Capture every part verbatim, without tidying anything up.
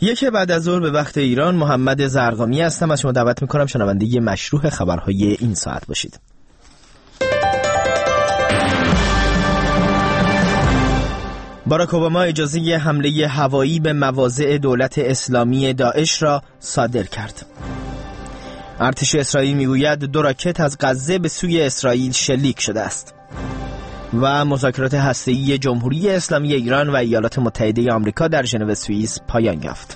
یک بعد از ظهر به وقت ایران، محمد زرقامی هستم. از شما دعوت میکنم شنونده مشروع خبرهای این ساعت باشید. باراک اوباما اجازه حمله هوایی به مواضع دولت اسلامی داعش را صادر کرد. ارتش اسرائیل میگوید دو راکت از غزه به سوی اسرائیل شلیک شده است. و مذاکرات هسته‌ای جمهوری اسلامی ایران و ایالات متحده آمریکا در ژنو سوئیس پایان یافت.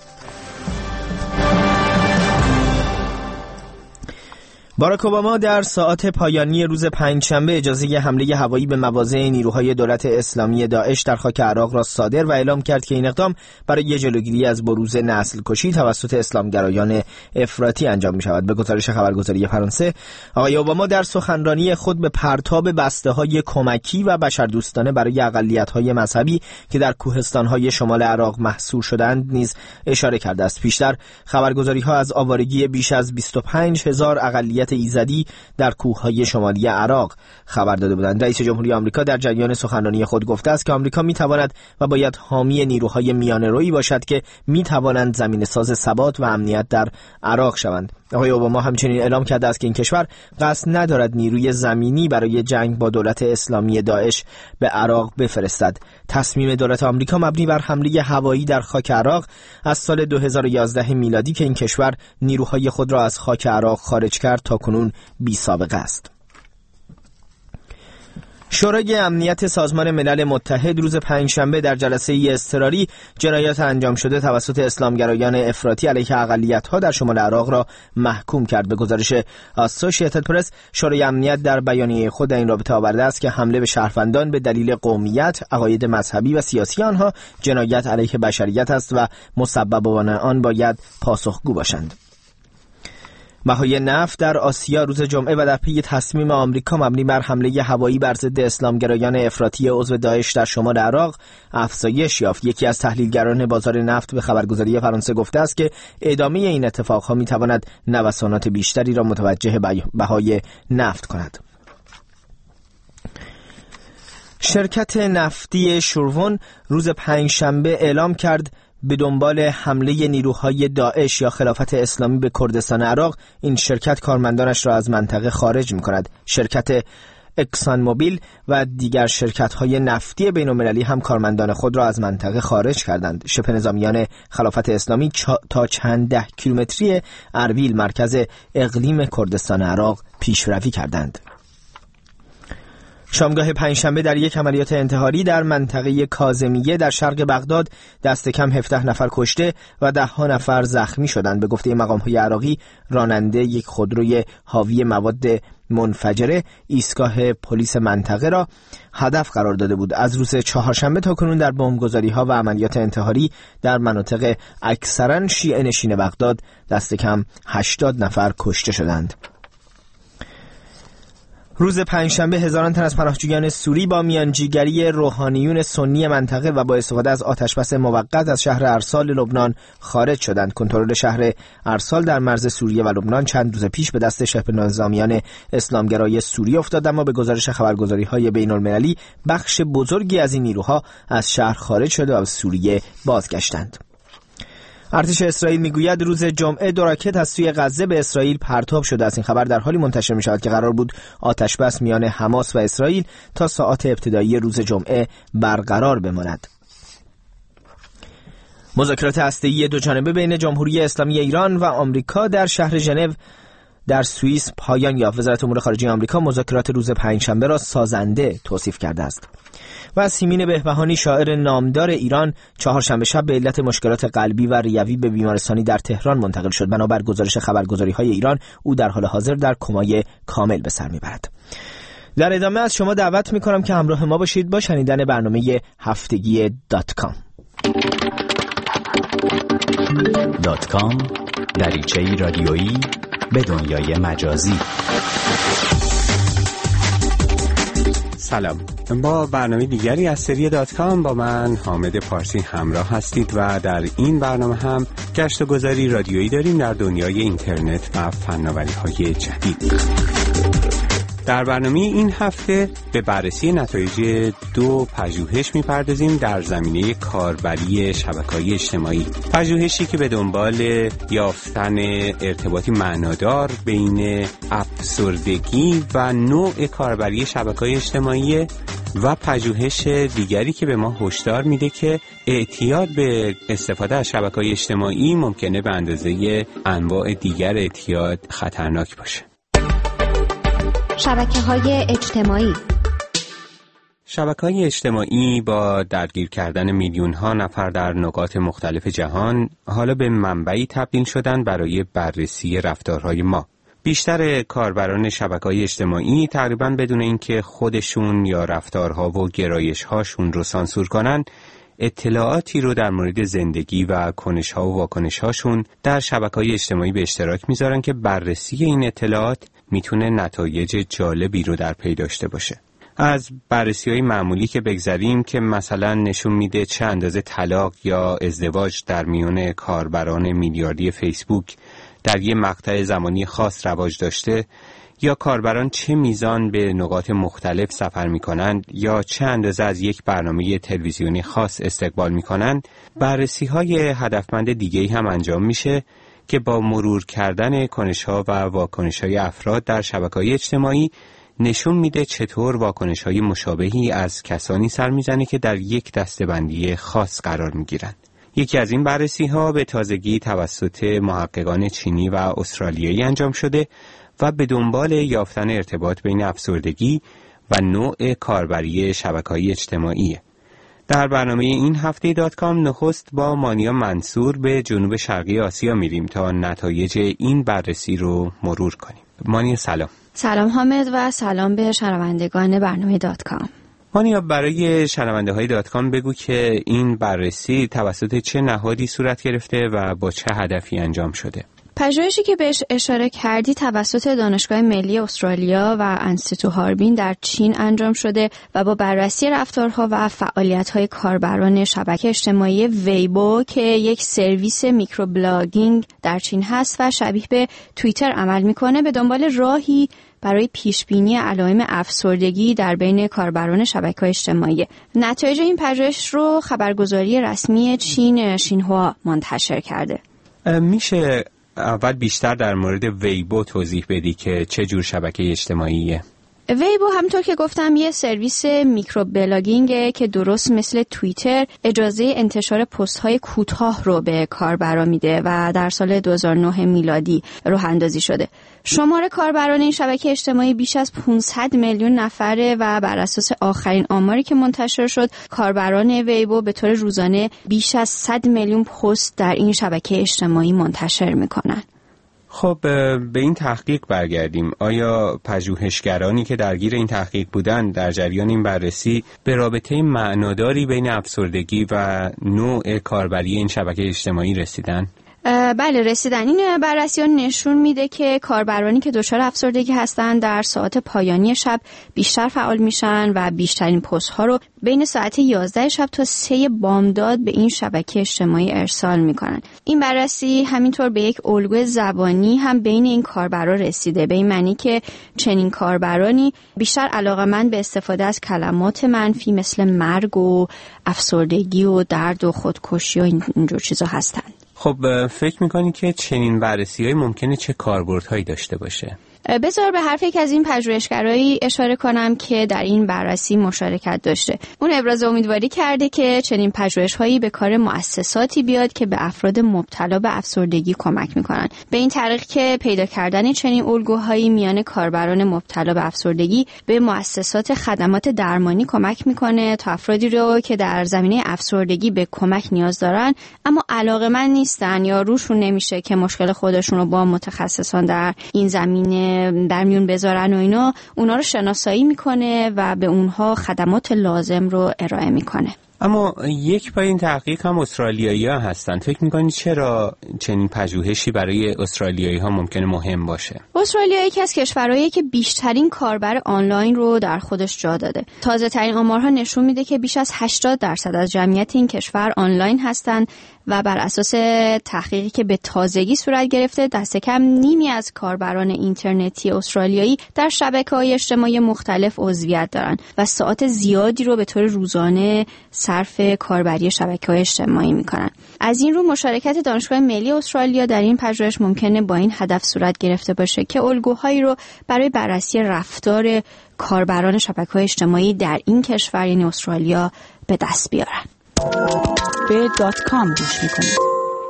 باراک اوباما در ساعات پایانی روز پنجشنبه اجازه حمله هوایی به مواضع نیروهای دولت اسلامی داعش در خاک عراق را صادر و اعلام کرد که این اقدام برای جلوگیری از بروز نسل کشی توسط اسلامگرایان افراطی انجام می شود. به گزارش خبرگزاری فرانسه، آقای اوباما در سخنرانی خود به پرتاب بسته‌های کمکی و بشردوستانه برای اقلیت‌های مذهبی که در کوهستان‌های شمال عراق محصور شدند نیز اشاره کرده است. پیشتر خبرگزاری‌ها از آوارگی بیش از بیست و پنج هزار اقلیت ایزدی در کوههای شمالی عراق خبر داده بودند. رئیس جمهوری آمریکا در جریان سخنرانی خود گفته است که آمریکا میتواند و باید حامی نیروهای میانه‌رویی باشد که میتوانند زمینه‌ساز ثبات و امنیت در عراق شوند. آقای اوباما همچنین اعلام کرده است که این کشور قصد ندارد نیروی زمینی برای جنگ با دولت اسلامی داعش به عراق بفرستد. تصمیم دولت آمریکا مبنی بر حمله هوایی در خاک عراق از سال دو هزار و یازده میلادی که این کشور نیروهای خود را از خاک عراق خارج کرد تا کنون بی سابقه است. شورای امنیت سازمان ملل متحد روز پنجشنبه در جلسه اضطراری جنایات انجام شده توسط اسلامگرایان افراطی علیه اقلیت‌ها در شمال عراق را محکوم کرد. به گزارش آسوشییتد پرس، شورای امنیت در بیانیه خود این رابطه آورده است که حمله به شهروندان به دلیل قومیت، عقاید مذهبی و سیاسی آنها جنایت علیه بشریت است و مسببان آن باید پاسخگو باشند. بهای نفت در آسیا روز جمعه و در پی تصمیم آمریکا مبنی بر حمله هوایی بر ضد اسلامگرایان افراطی عضو داعش در شمال عراق افزایش یافت. یکی از تحلیلگران بازار نفت به خبرگزاری فرانسه گفته است که ادامه این اتفاقها میتواند نوسانات بیشتری را متوجه بهای نفت کند. شرکت نفتی شورون روز پنجشنبه اعلام کرد به دنبال حمله نیروهای داعش یا خلافت اسلامی به کردستان عراق، این شرکت کارمندانش را از منطقه خارج می‌کند. شرکت اکسان موبیل و دیگر شرکت‌های نفتی بین‌المللی هم کارمندان خود را از منطقه خارج کردند. شبه نظامیان خلافت اسلامی تا چند ده کیلومتری اربیل، مرکز اقلیم کردستان عراق، پیشروی کردند. شامگاه پنجشنبه در یک عملیات انتحاری در منطقه کاظمیه در شرق بغداد دست کم هفده نفر کشته و ده ها نفر زخمی شدند. به گفته مقام‌های عراقی، راننده یک خودروی حاوی مواد منفجره ایستگاه پلیس منطقه را هدف قرار داده بود. از روز چهارشنبه تا کنون در بمبگذاری‌ها و عملیات انتحاری در مناطق اکثراً شیعه نشین بغداد دست کم هشتاد نفر کشته شدند. روز پنجشنبه هزاران تن از پناهجویان سوری با میانجیگری روحانیون سنی منطقه و با استفاده از آتشبس موقت از شهر ارسال لبنان خارج شدند. کنترل شهر ارسال در مرز سوریه و لبنان چند روز پیش به دست شبه نظامیان اسلامگرای سوری افتاد، اما به گزارش خبرگزاری‌های بین‌المللی بخش بزرگی از این نیروها از شهر خارج شده و به سوریه بازگشتند. ارتش اسرائیل میگوید روز جمعه دو راکت از سوی غزه به اسرائیل پرتاب شده است. این خبر در حالی منتشر می شود که قرار بود آتشبس میان حماس و اسرائیل تا ساعات ابتدایی روز جمعه برقرار بماند. مذاکرات هسته‌ای دو جانبه بین جمهوری اسلامی ایران و آمریکا در شهر ژنو در سوئیس پایان یافت. وزارت امور خارجه آمریکا مذاکرات روز پنجشنبه را سازنده توصیف کرده است. و سیمین بهبهانی، شاعر نامدار ایران، چهارشنبه شب به علت مشکلات قلبی و ریوی به بیمارستانی در تهران منتقل شد. بنابر گزارش خبرگزاری‌های ایران او در حال حاضر در کمای کامل به سر میبرد. در ادامه از شما دعوت میکنم که همراه ما باشید با شنیدن برنامه هفتگی دات کام. دات کام، دریچه‌ای رادیویی به دنیای مجازی. سلام، با برنامه دیگری از سری دات کام با من حامد پارسی همراه هستید و در این برنامه هم گشت و گذاری رادیویی داریم در دنیای اینترنت و فناوری‌های جدید. در برنامه این هفته به بررسی نتایج دو پژوهش می‌پردازیم در زمینه کاربری شبکه‌های اجتماعی. پژوهشی که به دنبال یافتن ارتباطی معنادار بین افسردگی و نوع کاربری شبکه‌های اجتماعی و پژوهش دیگری که به ما هشدار میده که اعتیاد به استفاده از شبکه‌های اجتماعی ممکنه به اندازه انواع دیگر اعتیاد خطرناک باشه. شبکه‌های اجتماعی شبکه‌های اجتماعی با درگیر کردن میلیون‌ها نفر در نقاط مختلف جهان حالا به منبعی تبدیل شدن برای بررسی رفتارهای ما. بیشتر کاربران شبکه‌های اجتماعی تقریباً بدون اینکه خودشون یا رفتارها و گرایش‌هاشون رو سانسور کنن، اطلاعاتی رو در مورد زندگی و کنش‌ها و واکنش‌هاشون در شبکه‌های اجتماعی به اشتراک میذارن که بررسی این اطلاعات میتونه نتایج جالبی رو در پی داشته باشه. از بررسی‌های معمولی که بگذریم که مثلا نشون میده چه اندازه طلاق یا ازدواج در میون کاربران میلیاردی فیسبوک در یه مقطع زمانی خاص رواج داشته، یا کاربران چه میزان به نقاط مختلف سفر میکنند یا چه اندازه از یک برنامه تلویزیونی خاص استقبال میکنند، بررسی‌های هدفمند دیگه‌ای هم انجام میشه که با مرور کردن کنش‌ها و واکنش‌های افراد در شبکه‌های اجتماعی نشون میده چطور واکنش‌های مشابهی از کسانی سر میزنه که در یک دسته‌بندی خاص قرار میگیرند. یکی از این بررسی‌ها به تازگی توسط محققان چینی و استرالیایی انجام شده و به دنبال یافتن ارتباط بین افسردگی و نوع کاربری شبکه‌های اجتماعی. در برنامه این هفته دات کام نخست با مانیا منصور به جنوب شرقی آسیا میریم تا نتایج این بررسی رو مرور کنیم. مانیا سلام. سلام حامد و سلام به شنوندگان برنامه دات کام. مانیا، برای شنونده های دات کام بگو که این بررسی توسط چه نهادی صورت گرفته و با چه هدفی انجام شده؟ پژوهشی که بهش اشاره کردی توسط دانشگاه ملی استرالیا و انستیتو هاربین در چین انجام شده و با بررسی رفتارها و فعالیت‌های کاربران شبکه اجتماعی ویبو که یک سرویس میکروبلاگینگ در چین هست و شبیه به توییتر عمل میکنه به دنبال راهی برای پیشبینی علائم افسردگی در بین کاربران شبکه‌های اجتماعی. نتایج این پژوهش رو خبرگزاری رسمی چین شینهوا منتشر کرده. میشه اول بیشتر در مورد ویبو توضیح بدی که چه جور شبکه اجتماعیه؟ ویبو همونطور که گفتم یه سرویس میکروبلاگینگه که درست مثل توییتر اجازه انتشار پست‌های کوتاه رو به کاربران میده و در سال دو هزار و نه میلادی راه اندازی شده. شمار کاربران این شبکه اجتماعی بیش از پانصد میلیون نفره و بر اساس آخرین آماری که منتشر شد کاربران ویبو به طور روزانه بیش از صد میلیون پست در این شبکه اجتماعی منتشر میکنن. خب به این تحقیق برگردیم. آیا پژوهشگرانی که درگیر این تحقیق بودند در جریان این بررسی به رابطه معناداری بین افسردگی و نوع کاربری این شبکه اجتماعی رسیدن؟ بله رسیدن. این بررسی ها نشون میده که کاربرانی که دچار افسردگی هستن در ساعات پایانی شب بیشتر فعال میشن و بیشترین پست ها رو بین ساعت یازده شب تا سه بامداد به این شبکه اجتماعی ارسال میکنن. این بررسی همینطور به یک الگوی زبانی هم بین این کاربرا رسیده، به این معنی که چنین کاربرانی بیشتر علاقه‌مند به استفاده از کلمات منفی مثل مرگ و افسردگی و درد و خودکشی و اینجور چیزا هستن. خب فکر میکنی که چنین بررسی‌های ممکنه چه کاربردهایی داشته باشه؟ بذار به حرف یک از این پژوهشگرایی اشاره کنم که در این بررسی مشارکت داشته. اون ابراز امیدواری کرده که چنین پژوهش‌هایی به کار مؤسساتی بیاد که به افراد مبتلا به افسردگی کمک میکنن. به این طریق که پیدا کردن چنین الگوهایی میان کاربران مبتلا به افسردگی به مؤسسات خدمات درمانی کمک میکنه تا افرادی رو که در زمینه افسردگی به کمک نیاز دارن اما علاقه‌مند نیستن یا روشون نمیشه که مشکل خودشون رو با متخصصان در این زمینه در میون بذارن و اینا، اونا رو شناسایی میکنه و به اونها خدمات لازم رو ارائه میکنه. اما یک پای این تحقیق هم استرالیایی‌ها هستن. فکر می‌کنی چرا چنین پژوهشی برای استرالیایی‌ها ممکنه مهم باشه؟ استرالیا یکی از کشورهایی که بیشترین کاربر آنلاین رو در خودش جا داده. تازه‌ترین آمارها نشون میده که بیش از هشتاد درصد از جمعیت این کشور آنلاین هستن و بر اساس تحقیقی که به تازگی صورت گرفته دست کم نیمی از کاربران اینترنتی استرالیایی در شبکه‌های اجتماعی مختلف عضویت دارن و ساعات زیادی رو به طور روزانه صرف کاربری شبکه‌های اجتماعی میکنن. از این رو مشارکت دانشگاه ملی استرالیا در این پژوهش ممکنه با این هدف صورت گرفته باشه که الگوهایی رو برای بررسی رفتار کاربران شبکه‌های اجتماعی در این کشور یعنی استرالیا به دست بیارن. به دات کام گوش میکنید.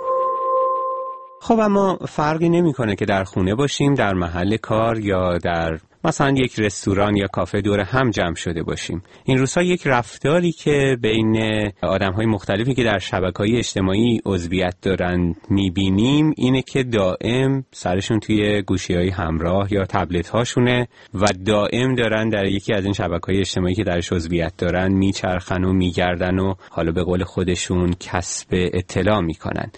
خب اما فرقی نمیکنه که در خونه باشیم، در محل کار یا در مثلا یک رستوران یا کافه دور هم جمع شده باشیم. این روزها یک رفتاری که بین آدم‌های مختلفی که در شبکه‌های اجتماعی عضویت دارن می‌بینیم اینه که دائم سرشون توی گوشی‌های همراه یا تبلت‌هاشونه و دائم دارن در یکی از این شبکه‌های اجتماعی که درش عضویت دارن میچرخن و میگردن و حالا به قول خودشون کسب اطلاع میکنن.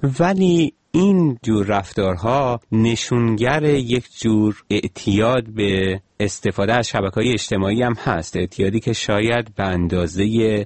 ولی این جور رفتارها نشونگر یک جور اعتیاد به استفاده از شبکه‌های اجتماعی هم هست، اعتیادی که شاید به اندازه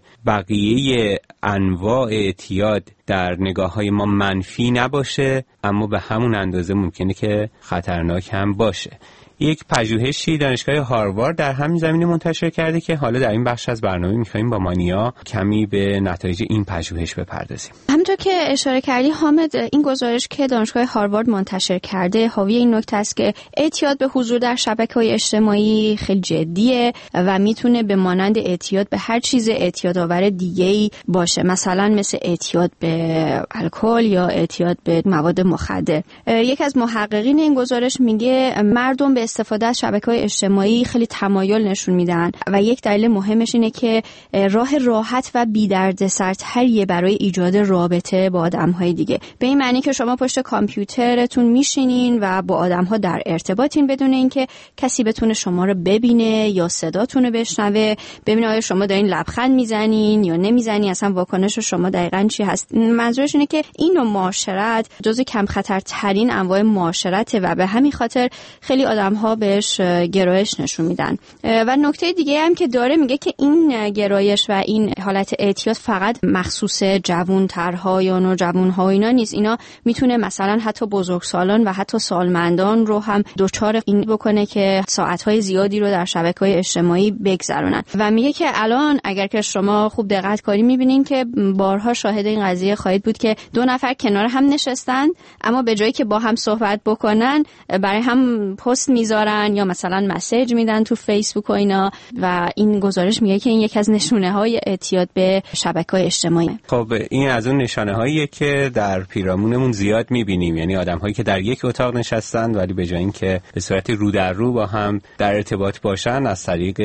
بقیه انواع اعتیاد در نگاه‌های ما منفی نباشه، اما به همون اندازه ممکنه که خطرناک هم باشه. یک پژوهشی دانشگاه هاروارد در همین زمینه منتشر کرده که حالا در این بخش از برنامه می‌خوایم با مانیا کمی به نتایج این پژوهش بپردازیم. همونطور که اشاره کردی حامد، این گزارش که دانشگاه هاروارد منتشر کرده حاوی این نکته است که اعتیاد به حضور در شبکه‌های اجتماعی خیلی جدیه و میتونه به مانند اعتیاد به هر چیز اعتیادآور دیگه‌ای باشه، مثلا مثل اعتیاد به الکل یا اعتیاد به مواد مخدر. یک از محققین این گزارش میگه مردم به استفاده از شبکه‌های اجتماعی خیلی تمایل نشون میدن و یک دلیل مهمش اینه که راه راحت و بی‌دردسرتریه برای ایجاد رابطه با آدم‌های دیگه. به این معنی که شما پشت کامپیوترتون میشینین و با آدم‌ها در ارتباطین بدون اینکه کسی بتونه شما رو ببینه یا صداتون رو بشنوه، ببینه آیا شما دارین لبخند میزنین یا نمیزنین، اصلا واکنش شما دقیقاً چی هست. منظورش اینه که این نوع معاشرت جزو کم خطرترین انواع معاشرته و به همین خاطر خیلی آدم‌ها بهش گرایش نشون میدن. و نکته دیگه هم که داره میگه که این گرایش و این حالت اعتیاد فقط مخصوص جوان‌ترها یا نوجوان‌ها اینا نیست، اینا میتونه مثلا حتی بزرگسالان و حتی سالمندان رو هم دچار این بکنه که ساعت‌های زیادی رو در شبکه‌های اجتماعی بگذرونن. و میگه که الان اگر که شما خوب دقت کنید میبینین که بارها شاهد این قضیه خواهید بود که دو نفر کنار هم نشستن اما به جایی که با هم صحبت بکنن برای هم پست میذارن یا مثلا مسیج میدن تو فیسبوک و اینا، و این گزارش میگه که این یکی از نشونه های اعتیاد به شبکه‌های اجتماعی. خب این از اون نشانه هاییه که در پیرامونمون زیاد میبینیم، یعنی آدم هایی که در یک اتاق نشستن ولی به جای اینکه به صورت رو در رو با هم در ارتباط باشن از طریق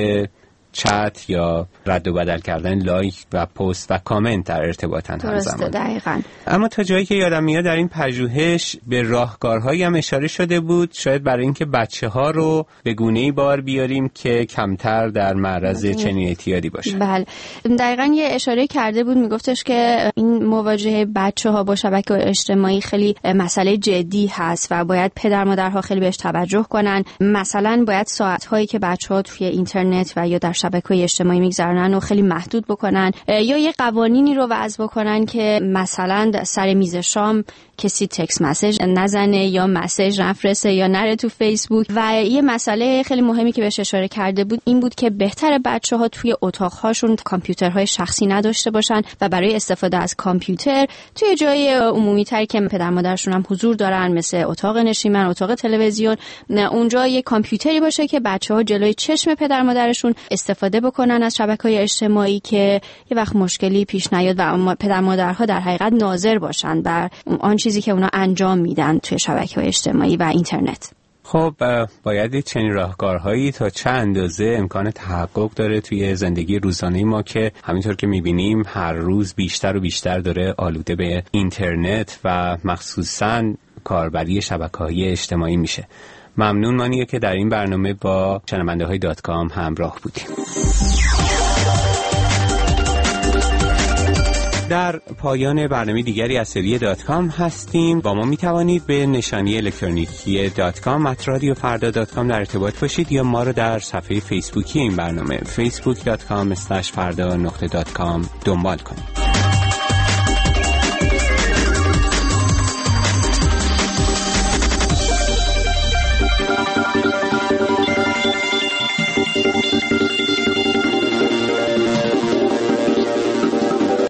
چت یا رد و بدل کردن لایک و پست و کامنت در ارتباطن همزمان. دقیقاً. اما تا جایی که یادم میاد در این پژوهش به راهکارهایی هم اشاره شده بود، شاید برای اینکه بچه‌ها رو به گونه‌ای بار بیاریم که کمتر در معرض چنین اعتیادی باشن. بله دقیقاً یه اشاره کرده بود، میگفتش که این مواجهه بچه‌ها با شبکه‌های اجتماعی خیلی مسئله جدی هست و باید پدر مادرها خیلی بهش توجه کنن. مثلا باید ساعت‌هایی که بچه‌ها توی اینترنت و یا در شبکه‌های اجتماعی میگذرونن و خیلی محدود بکنن، یا یه قوانینی رو وضع بکنن که مثلا سر میز شام کسی تکست مسیج نزنه یا مسیج نفرسته یا نره تو فیسبوک. و یه مسئله خیلی مهمی که بهش اشاره کرده بود این بود که بهتره بچه‌ها توی اتاق‌هاشون کامپیوترهای شخصی نداشته باشن و برای استفاده از کامپیوتر توی جای عمومی‌تری که پدر مادرشون هم حضور دارن مثل اتاق نشیمن، اتاق تلویزیون، اونجا یه کامپیوتری باشه که بچه‌ها جلوی چشم پدر مادرشون استفاده بکنن از شبکه‌های اجتماعی که یه وقت مشکلی پیش نیاد و پدر مادرها در حقیقت ناظر باشن بر آن چیزی که اونا انجام میدن توی شبکه‌های اجتماعی و اینترنت. خب باید چنین راهکارهایی تا چه اندازه امکان تحقق داره توی زندگی روزانه ما که همینطور که میبینیم هر روز بیشتر و بیشتر داره آلوده به اینترنت و مخصوصاً کاربری شبکه‌های اجتماعی میشه. ممنون مانیه که در این برنامه با شنونده های دات کام همراه بودیم. در پایان برنامه دیگری از سری دات کام هستیم. با ما می توانید به نشانی الکترونیکی دات کام ات رادیو فردا دات کام در ارتباط باشید یا ما رو در صفحه فیسبوکی این برنامه فیسبوک دات کام اسلش فردا نقطه دات کام دنبال کنید.